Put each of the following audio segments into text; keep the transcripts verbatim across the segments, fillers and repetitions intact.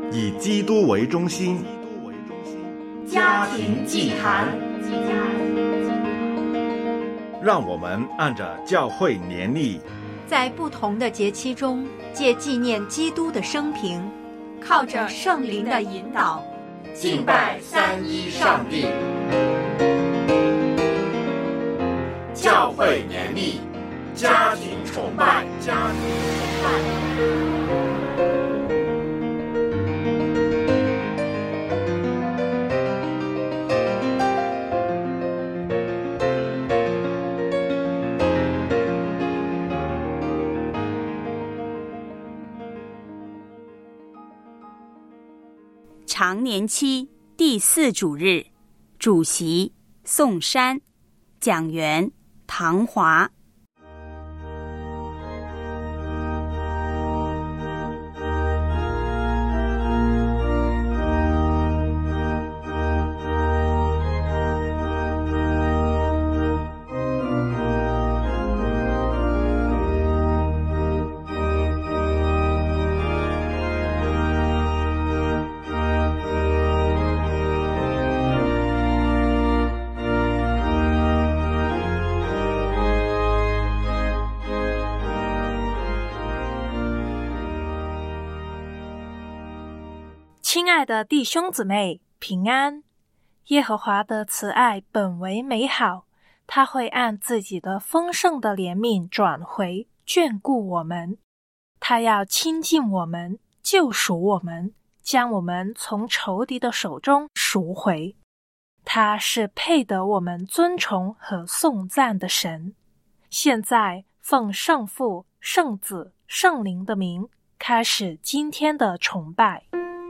以基督为中心， 家庭祭坛。 让我们按着教会年历， 在不同的节期中，借纪念基督的生平，靠着圣灵的引导， 敬拜三一上帝。教会年历，家庭崇拜，家庭崇拜。 常年期第四主日，主席宋珊，讲员唐华。 亲爱的弟兄姊妹，平安！耶和华的慈爱本为美好，他会按自己的丰盛的怜悯转回，眷顾我们。他要亲近我们，救赎我们，将我们从仇敌的手中赎回。他是配得我们尊崇和颂赞的神。现在奉圣父、圣子、圣灵的名，开始今天的崇拜。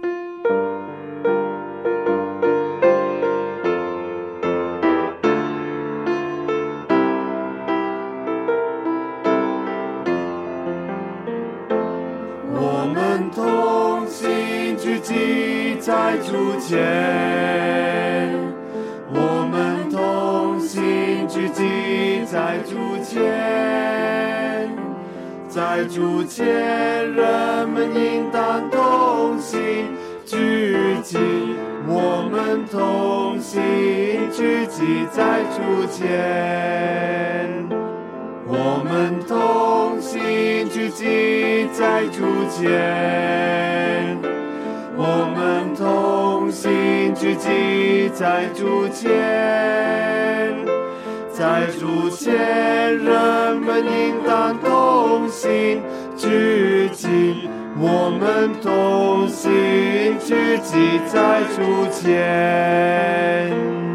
在主前，我们同心聚集在主前，在主前，人们应当同心聚集，我们同心聚集在主前，我们同心聚集在主前，我们同心聚集在主前，在主前，人们应当同心聚集，我们同心聚集在主前。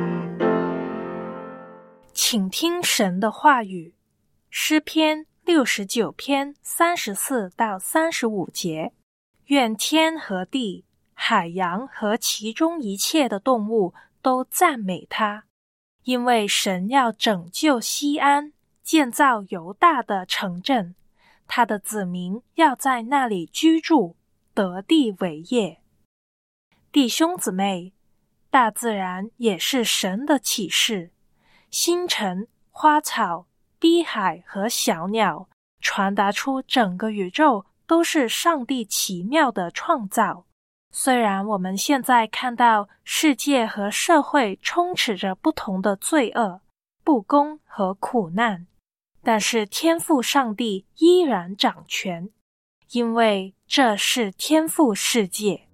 请听神的话语，诗篇六十九篇三十四到三十五节。愿天和地，海洋和其中一切的动物都赞美他，因为神要拯救西安，建造犹大的城镇，他的子民要在那里居住，得地为业。弟兄姊妹，大自然也是神的启示，星辰、花草、碧海和小鸟，传达出整个宇宙都是上帝奇妙的创造。虽然我们现在看到世界和社会充斥着不同的罪恶、不公和苦难，但是天父上帝依然掌权，因为这是天父世界。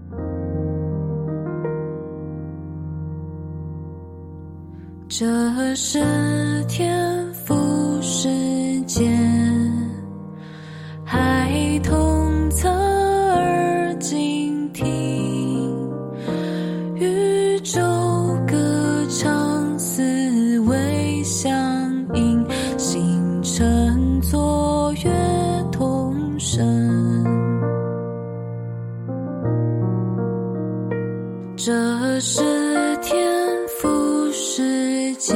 这是天父世界，孩童侧耳倾听，宇宙歌唱思维响应，星辰作乐同声。这是天父世界，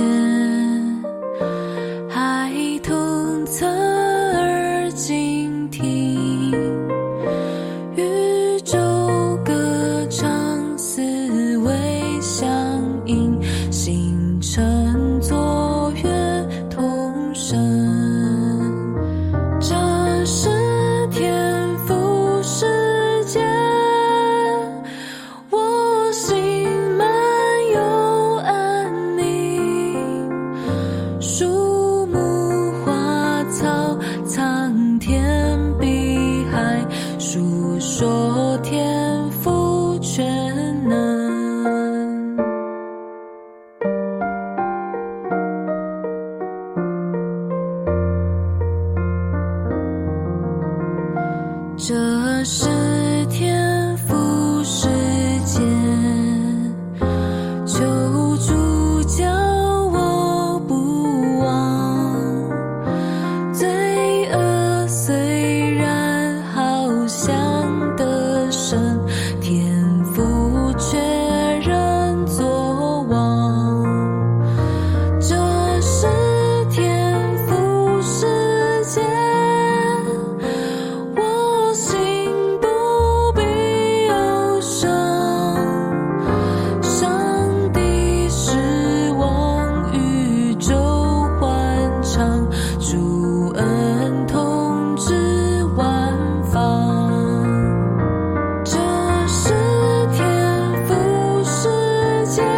孩童侧耳倾听，宇宙歌唱思维响应，星辰作乐同声。这是天父世界， 不说天父全能，这是天父世界，求主叫我不忘，罪恶虽然好像得胜，天父却仍作王。这是天父世界，我心不必忧伤。上帝是王，宇宙欢唱，主恩统治万方。这是天父世界，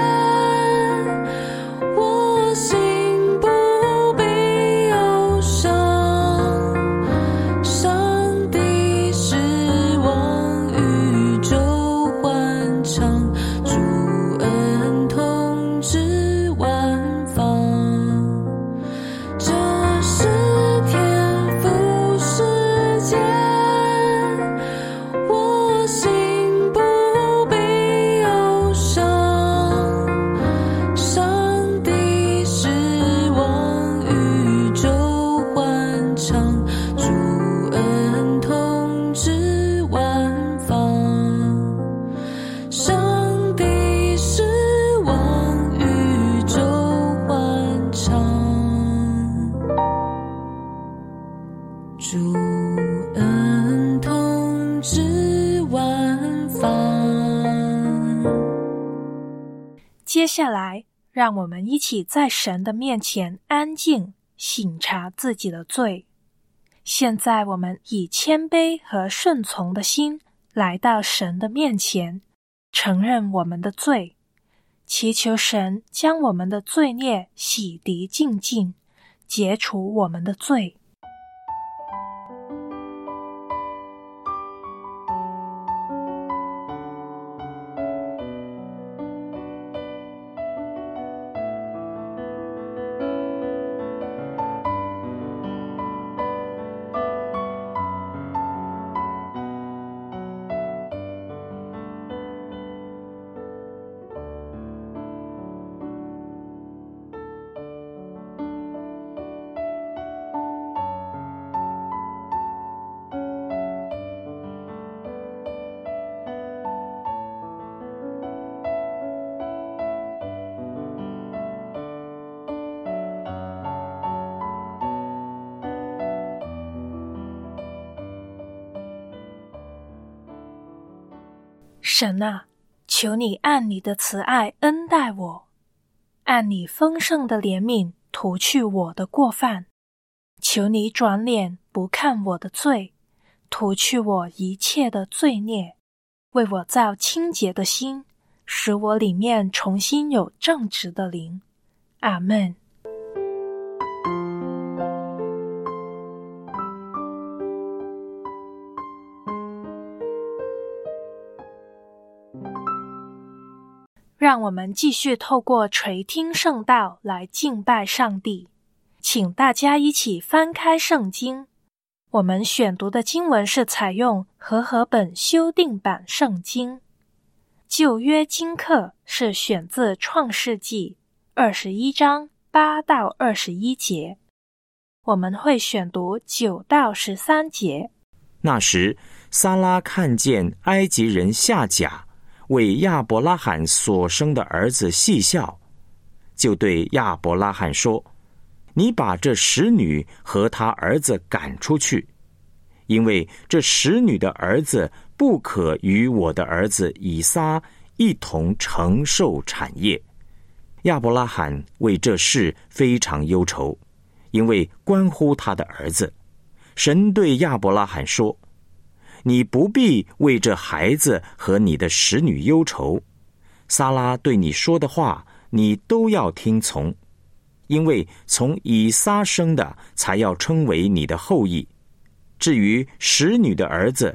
我心不必忧伤。上帝是王，宇宙欢唱，主恩统治万方。这是天父世界，我心不必忧伤。上帝是王，宇宙欢唱，主恩统治万方。上帝是王，宇宙欢唱，主恩统治万方。 接下来，让我们一起在神的面前安静，省察自己的罪。现在我们以谦卑和顺从的心来到神的面前，承认我们的罪，祈求神将我们的罪孽洗涤净尽，解除我们的罪。神啊，求你按你的慈爱恩待我，按你丰盛的怜悯涂去我的过犯。求你转脸不看我的罪，涂去我一切的罪孽，为我造清洁的心，使我里面重新有正直的灵。阿们。让我们继续透过垂听圣道来敬拜上帝。请大家一起翻开圣经，我们选读的经文是采用和合本修订版圣经。旧约经课是选自创世纪二十一章八到二十一节，我们会选读九到十三节。 那时，撒拉看见埃及人夏甲为亚伯拉罕所生的儿子戏笑，就对亚伯拉罕说：你把这使女和她儿子赶出去，因为这使女的儿子不可与我的儿子以撒一同承受产业。亚伯拉罕为这事非常忧愁，因为关乎他的儿子。神对亚伯拉罕说：你不必为这孩子和你的使女忧愁，撒拉对你说的话你都要听从，因为从以撒生的才要称为你的后裔。至于使女的儿子，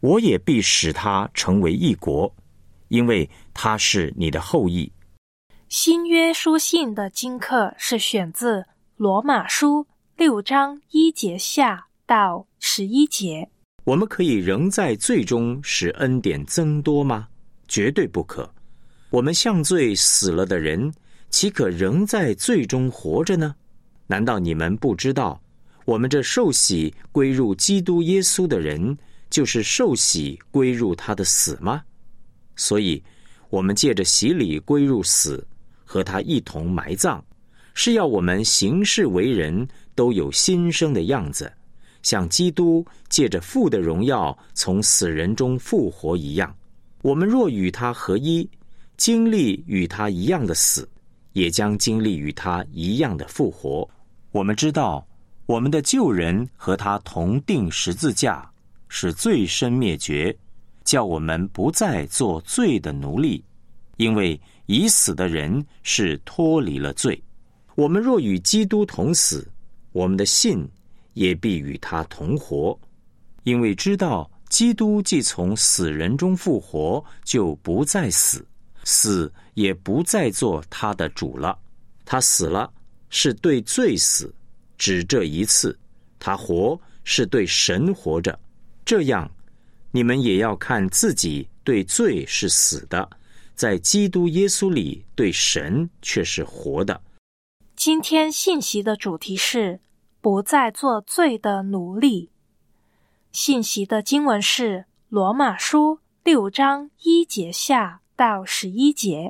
我也必使他成为一国，因为他是你的后裔。 新约书信的经课是选自罗马书六章一节下到十一节。 我们可以仍在罪中使恩典增多吗？绝对不可。我们向罪死了的人，岂可仍在罪中活着呢？难道你们不知道，我们这受洗归入基督耶稣的人，就是受洗归入他的死吗？所以我们借着洗礼归入死，和他一同埋葬，是要我们行事为人都有新生的样子，像基督借着父的荣耀从死人中复活一样。我们若与他合一，经历与他一样的死，也将经历与他一样的复活。我们知道，我们的旧人和他同定十字架，使罪身灭绝，叫我们不再做罪的奴隶，因为已死的人是脱离了罪。我们若与基督同死，我们的信也必与他同活，因为知道基督既从死人中复活，就不再死，死也不再做他的主了。他死了，是对罪死，只这一次；他活，是对神活着。这样，你们也要看自己对罪是死的，在基督耶稣里对神却是活的。 今天信息的主题是不再做罪的奴隶。信息的经文是罗马书六章一节下到十一节。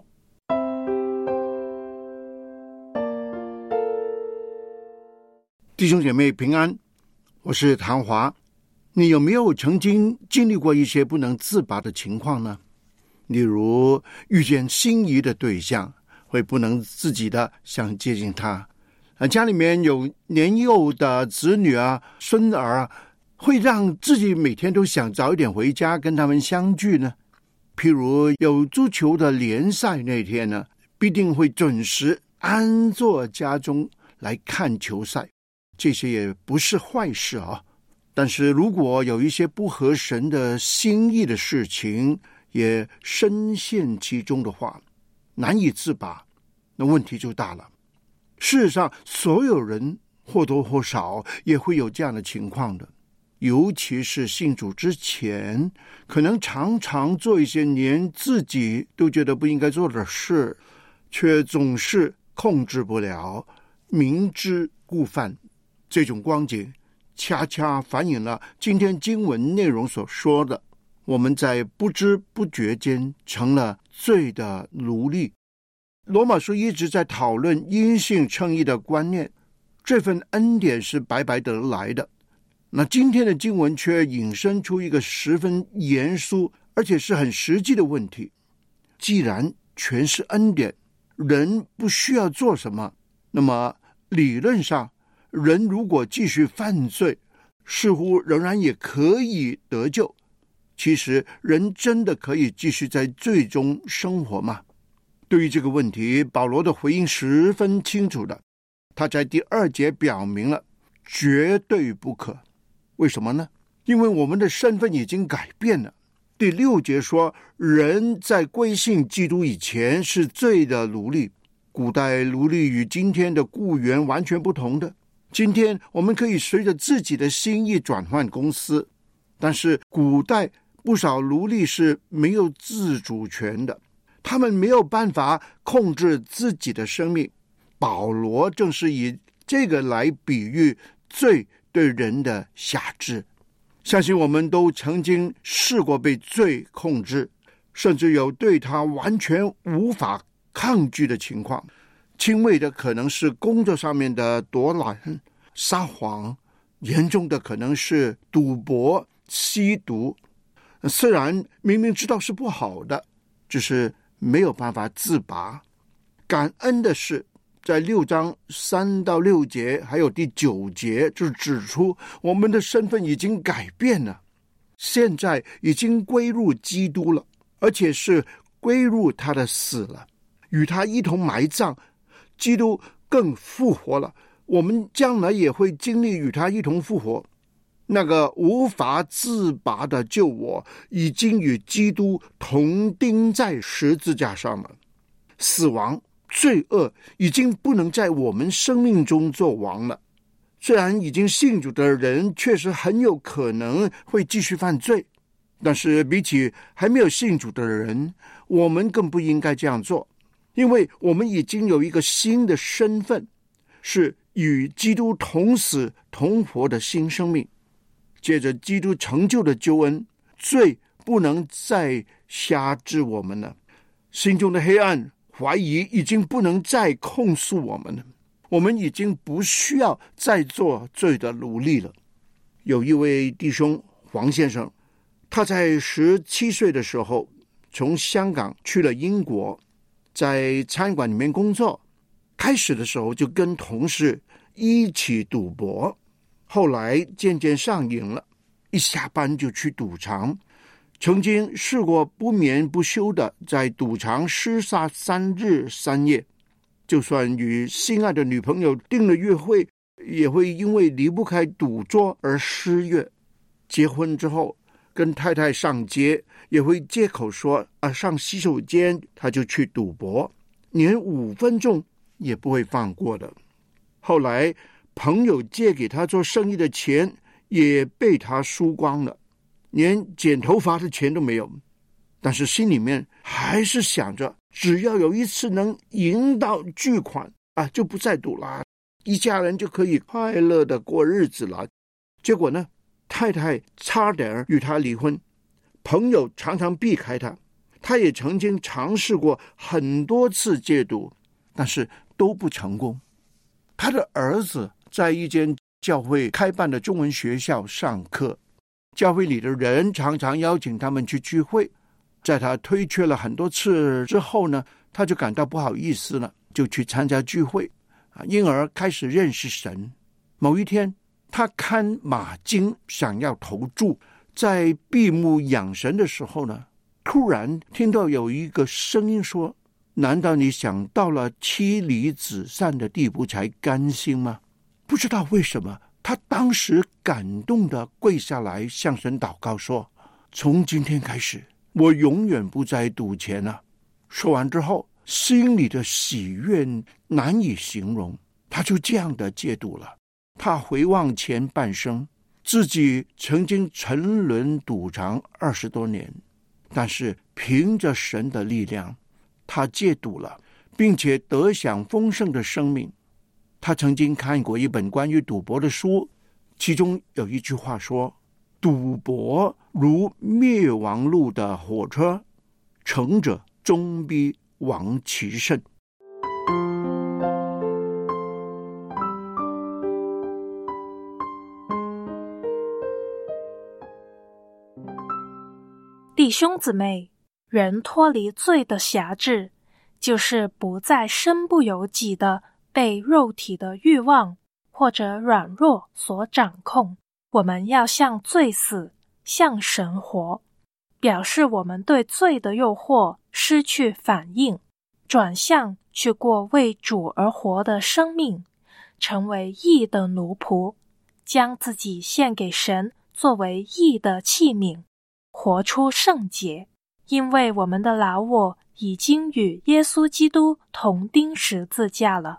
弟兄姐妹平安，我是谭华。你有没有曾经经历过一些不能自拔的情况呢？例如遇见心仪的对象，会不能自己的想接近他，家里面有年幼的子女啊、孙儿啊，会让自己每天都想早一点回家跟他们相聚呢。譬如有足球的联赛那天呢，必定会准时安坐家中来看球赛，这些也不是坏事啊。但是如果有一些不合神的心意的事情也深陷其中的话，难以自拔，那问题就大了。事实上，所有人或多或少也会有这样的情况的，尤其是信主之前，可能常常做一些连自己都觉得不应该做的事，却总是控制不了，明知故犯。这种光景恰恰反映了今天经文内容所说的，我们在不知不觉间成了罪的奴隶。罗马书一直在讨论因信称义的观念，这份恩典是白白得来的。那今天的经文却引申出一个十分严肃而且是很实际的问题。既然全是恩典，人不需要做什么，那么理论上人如果继续犯罪，似乎仍然也可以得救。其实人真的可以继续在罪中生活吗？对于这个问题，保罗的回应十分清楚的。他在第二节表明了绝对不可。为什么呢？因为我们的身份已经改变了。第六节说，人在归信基督以前是罪的奴隶。古代奴隶与今天的雇员完全不同的。今天我们可以随着自己的心意转换公司，但是古代不少奴隶是没有自主权的，他们没有办法控制自己的生命。保罗正是以这个来比喻罪对人的辖制。相信我们都曾经试过被罪控制，甚至有对他完全无法抗拒的情况。轻微的可能是工作上面的躲懒、撒谎，严重的可能是赌博、吸毒。虽然明明知道是不好的，只是没有办法自拔。感恩的是，在六章三到六节还有第九节就指出，我们的身份已经改变了，现在已经归入基督了，而且是归入他的死了，与他一同埋葬。基督更复活了，我们将来也会经历与他一同复活。 那个无法自拔的救我，已经与基督同钉在十字架上了。死亡、罪恶已经不能在我们生命中做王了。虽然已经信主的人确实很有可能会继续犯罪，但是比起还没有信主的人，我们更不应该这样做，因为我们已经有一个新的身份，是与基督同死同活的新生命。借着基督成就的救恩，罪不能再辖制我们了，心中的黑暗、怀疑已经不能再控诉我们了，我们已经不需要再做罪的奴隶了。有一位弟兄黄先生，他在十七岁的时候从香港去了英国，在餐馆里面工作。开始的时候就跟同事一起赌博，后来渐渐上瘾了，一下班就去赌场，曾经试过不眠不休的在赌场厮杀三日三夜，就算与心爱的女朋友订了约会，也会因为离不开赌桌而失约。结婚之后跟太太上街，也会借口说啊上洗手间，他就去赌博，连五分钟也不会放过的。后来朋友借给他做生意的钱也被他输光了，连剪头发的钱都没有。但是心里面还是想着，只要有一次能赢到巨款啊，就不再赌了，一家人就可以快乐的过日子了。结果呢，太太差点与他离婚，朋友常常避开他，他也曾经尝试过很多次戒赌，但是都不成功。他的儿子在一间教会开办的中文学校上课，教会里的人常常邀请他们去聚会，在他推却了很多次之后呢，他就感到不好意思了，就去参加聚会，因而开始认识神。某一天，他看马经想要投注，在闭目养神的时候呢，突然听到有一个声音说，难道你想到了妻离子散的地步才甘心吗？不知道为什么，他当时感动地跪下来向神祷告说，从今天开始，我永远不再赌钱了。说完之后，心里的喜悦难以形容，他就这样的戒赌了。他回望前半生，自己曾经沉沦赌场二十多年，但是凭着神的力量，他戒赌了，并且得享丰盛的生命。他曾经看过一本关于赌博的书，其中有一句话说，赌博如灭亡路的火车，乘者终必亡其身。 弟兄姊妹，人脱离罪的辖制，就是不再身不由己的被肉体的欲望或者软弱所掌控。我们要向罪死，向神活，表示我们对罪的诱惑失去反应，转向去过为主而活的生命，成为义的奴仆，将自己献给神，作为义的器皿，活出圣洁。因为我们的老我已经与耶稣基督同钉十字架了。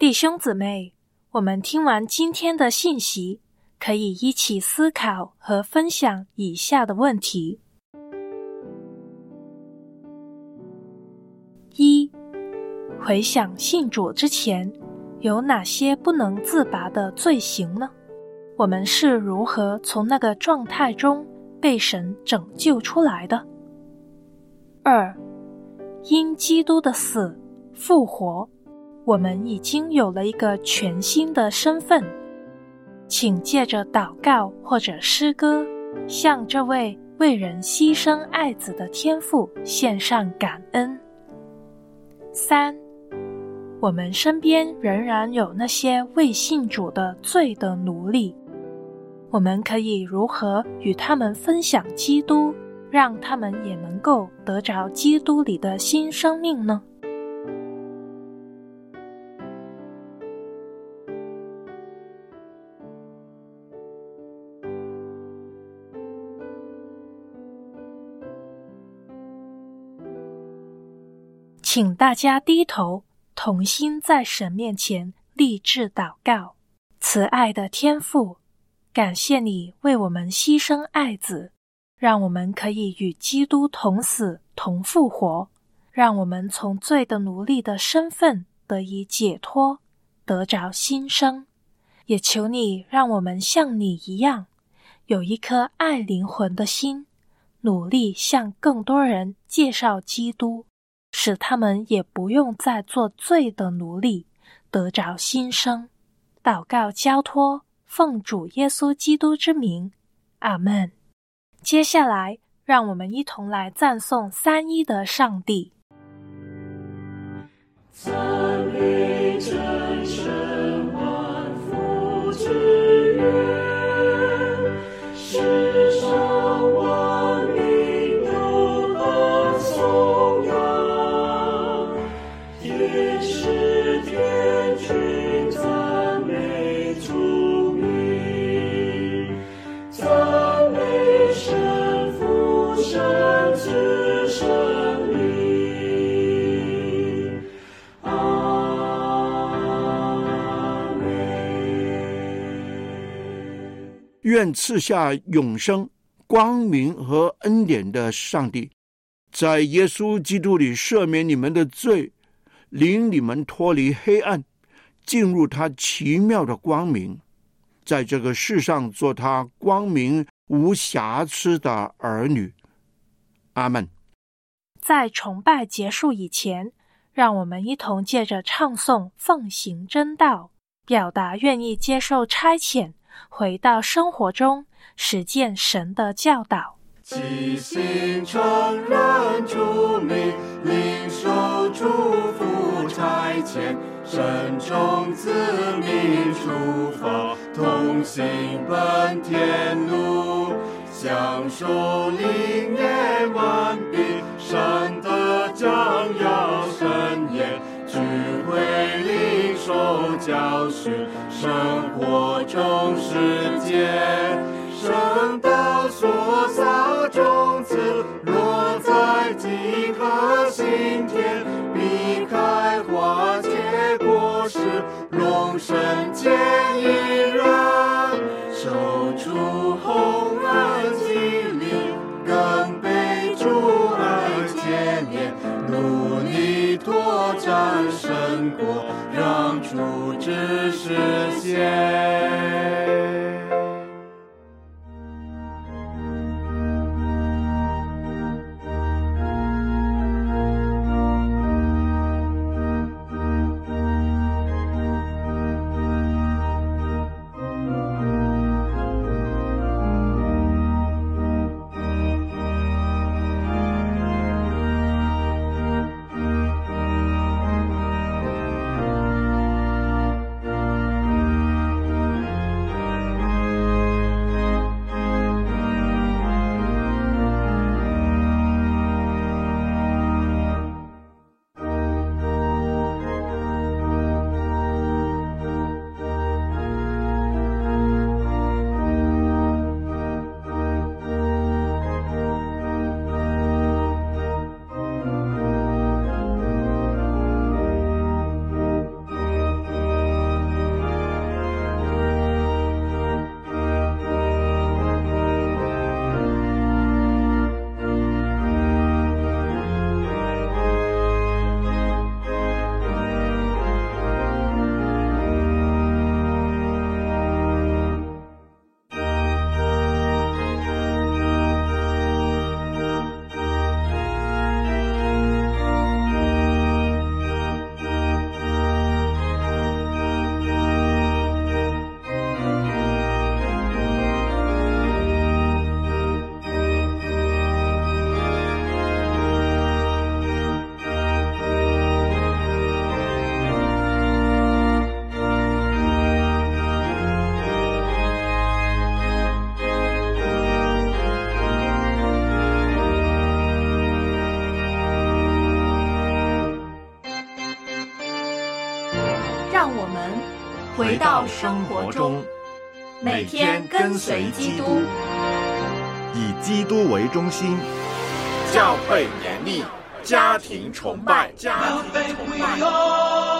弟兄姊妹，我们听完今天的信息，可以一起思考和分享以下的问题。一、回想信主之前，有哪些不能自拔的罪行呢？我们是如何从那个状态中被神拯救出来的？二、因基督的死、复活，我们已经有了一个全新的身份，请借着祷告或者诗歌，向这位为人牺牲爱子的天父献上感恩。三、我们身边仍然有那些未信主的罪的奴隶，我们可以如何与他们分享基督，让他们也能够得着基督里的新生命呢？请大家低头，同心在神面前立志祷告。慈爱的天父，感谢你为我们牺牲爱子，让我们可以与基督同死同复活，让我们从罪的奴隶的身份得以解脱，得着新生。也求你让我们像你一样，有一颗爱灵魂的心，努力向更多人介绍基督，使他们也不用再做罪的奴隶，得着新生。祷告交托，奉主耶稣基督之名，阿们。接下来，让我们一同来赞颂三一的上帝。 赞美真神万福之源，世上万民都可颂扬，天使天君赞美主名，赞美神父神子圣灵，阿们。 愿赐下永生、光明和恩典的上帝，在耶稣基督里赦免你们的罪，领你们脱离黑暗，进入他奇妙的光明，在这个世上做他光明无瑕疵的儿女。阿们。 在崇拜结束以前，让我们一同借着唱诵奉行真道，表达愿意接受差遣，回到生活中实践神的教导。 即心承认主名，领受祝福差遣，慎重自命出发，同行奔天路，享受灵验完毕，善的将要深研，聚会领受教训，生活中实践，圣道所撒种子，落在几颗心田，必开花结果实，荣神见一人，受主洪恩激励，更被主爱牵连，努力拓展神国，让主旨实现。 让我们回到生活中，每天跟随基督， 以基督为中心， 教会年历，家庭崇拜，家庭崇拜。